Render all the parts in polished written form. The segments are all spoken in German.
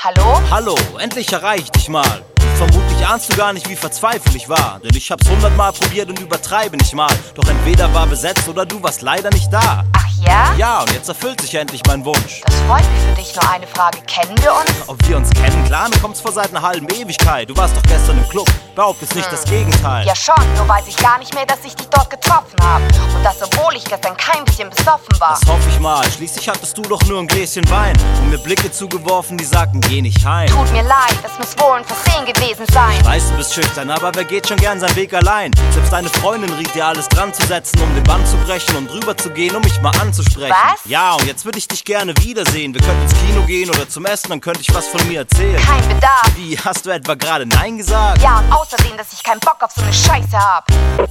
Hallo? Hallo, endlich erreich ich dich mal. Vermutlich ahnst du gar nicht, wie verzweifelt ich war. Denn ich hab's 100-mal probiert und übertreibe nicht mal. Doch entweder war besetzt oder du warst leider nicht da. Ach ja? Ja, und jetzt erfüllt sich endlich mein Wunsch. Das freut mich für dich. Nur eine Frage, kennen wir uns? Ob wir uns kennen? Klar, mir kommt's vor seit einer halben Ewigkeit. Du warst doch gestern im Club, behauptest jetzt nicht das Gegenteil. Ja schon, nur weiß ich gar nicht mehr, dass ich dich dort getroffen habe. Und das, obwohl ich gestern kein bisschen besoffen war. Das hoffe ich mal, schließlich hattest du doch nur ein Gläschen Wein und mir Blicke zugeworfen, die sagten, geh nicht heim. Tut mir leid, das muss wohl ein Versehen gewesen sein. Ich weiß, du bist schüchtern, aber wer geht schon gern seinen Weg allein? Selbst deine Freundin riet dir alles dran zu setzen, um den Bann zu brechen und drüber zu gehen, um mich mal anzusprechen. Was? Ja, und jetzt würde ich dich gerne wiedersehen. Wir könnten ins Kino gehen oder zum Essen, dann könnte ich was von mir erzählen. Kein Bedarf. Wie, hast du etwa gerade Nein gesagt? Ja, und außerdem, dass ich keinen Bock auf so eine Scheiße hab.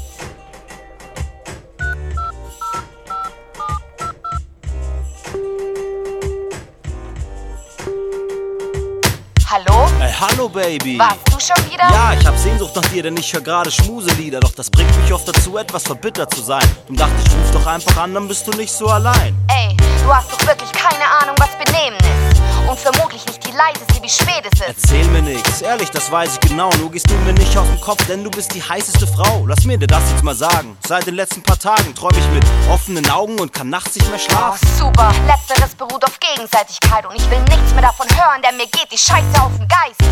Hallo? Hallo, Baby. Warst du schon wieder? Ja, ich hab Sehnsucht nach dir, denn ich höre gerade Schmuselieder. Doch das bringt mich oft dazu, etwas verbittert zu sein. Drum dachte ich, ruf doch einfach an, dann bist du nicht so allein. Ey, du hast doch wirklich keine Ahnung, was Benehmen ist. Und vermutlich nicht die leiseste, wie spät es ist. Erzähl mir nix, ehrlich, das weiß ich genau. Nur gehst du mir nicht auf den Kopf, denn du bist die heißeste Frau. Lass mir dir das jetzt mal sagen. Seit den letzten paar Tagen träum ich mit offenen Augen und kann nachts nicht mehr Oh, schlafen. super. Letzteres beruht auf Gegenseitigkeit. Und ich will nichts mehr davon hören, denn mir geht die Scheiße auf den Geist.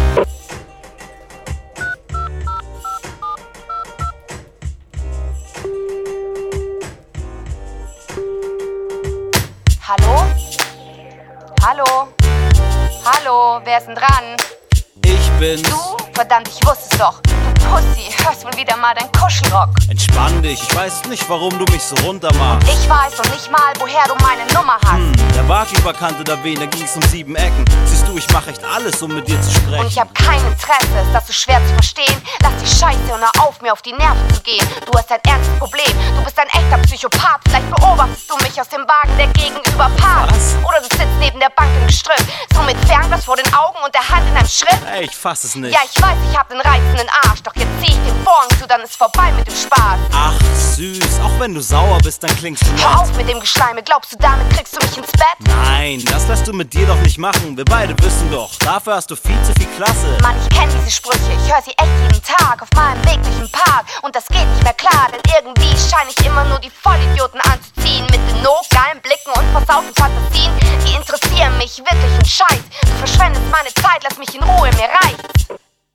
Hallo? Hallo? Hallo, wer ist denn dran? Ich bin's. Du? Verdammt, ich wusste es doch. Du Pussy, hörst wohl wieder mal deinen Kuschelrock. Entspann dich, ich weiß nicht, warum du mich so runter machst. Ich weiß noch nicht mal, woher du meine Nummer hast. Der Barkeeper kannte da wen, da ging's um 7 Ecken. Siehst du, ich mach echt alles, um mit dir zu sprechen. Und ich hab kein Interesse, ist das so schwer zu verstehen? Lass die Scheiße und hör auf, mir auf die Nerven zu gehen. Du hast ein ernstes Problem, du bist ein echter Psychopath. Vielleicht beobachtest du mich aus dem Wagen, der gegenüber parkt. Was? Oder du sitzt neben der Bank im Gestrüpp, so mit Fernglas vor den Augen und der Hand in einem Schritt. Ey, ich fass es nicht. Ja, ich weiß, ich hab den reizenden Arsch, doch jetzt zieh ich den Vorhang zu, dann ist vorbei mit dem Spaß. Ach, süß, auch wenn du sauer bist, dann klingst du Hör nett. auf mit dem Geschleime, glaubst du, damit kriegst du mich ins Bett? Nein, das lässt du mit dir doch nicht machen. Wir beide wissen doch, dafür hast du viel zu viel Klasse. Mann, ich kenn diese Sprüche, ich hör sie echt jeden Tag auf meinem Weg durch den Park. Und das geht nicht mehr klar, denn irgendwie scheine ich immer nur die Vollidioten anzuziehen. Mit den geilen Blicken und versauten Fantasien, die interessieren mich wirklich ein Scheiß. Du verschwendest meine Zeit, lass mich in Ruhe, mir reicht's.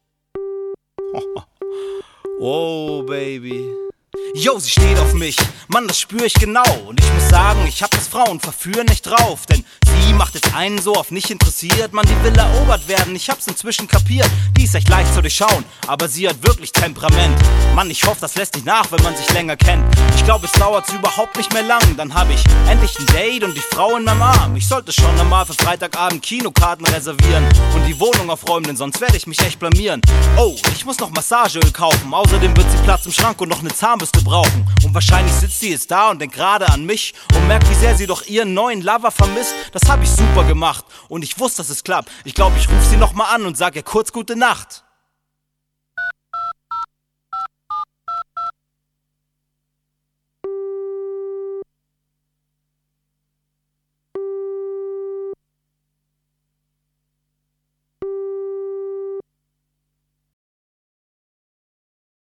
Oh, Baby. Yo, sie steht auf mich, Mann, das spür ich genau. Und ich muss sagen, ich hab das Frauenverführen nicht drauf. Denn sie macht jetzt einen so auf nicht interessiert. Mann, die will erobert werden, ich hab's inzwischen kapiert. Die ist echt leicht zu durchschauen, aber sie hat wirklich Temperament. Mann, ich hoffe, das lässt nicht nach, wenn man sich länger kennt. Ich glaube, jetzt dauert's überhaupt nicht mehr lang. Dann hab ich endlich ein Date und die Frau in meinem Arm. Ich sollte schon einmal für Freitagabend Kinokarten reservieren und die Wohnung aufräumen, denn sonst werde ich mich echt blamieren. Oh, ich muss noch Massageöl kaufen. Außerdem wird sie Platz im Schrank und noch eine Zahnbürste brauchen. Und wahrscheinlich sitzt sie jetzt da und denkt gerade an mich und merkt, wie sehr sie doch ihren neuen Lover vermisst. Das hab ich super gemacht und ich wusste, dass es klappt. Ich glaube, ich ruf sie noch mal an und sag ihr kurz gute Nacht.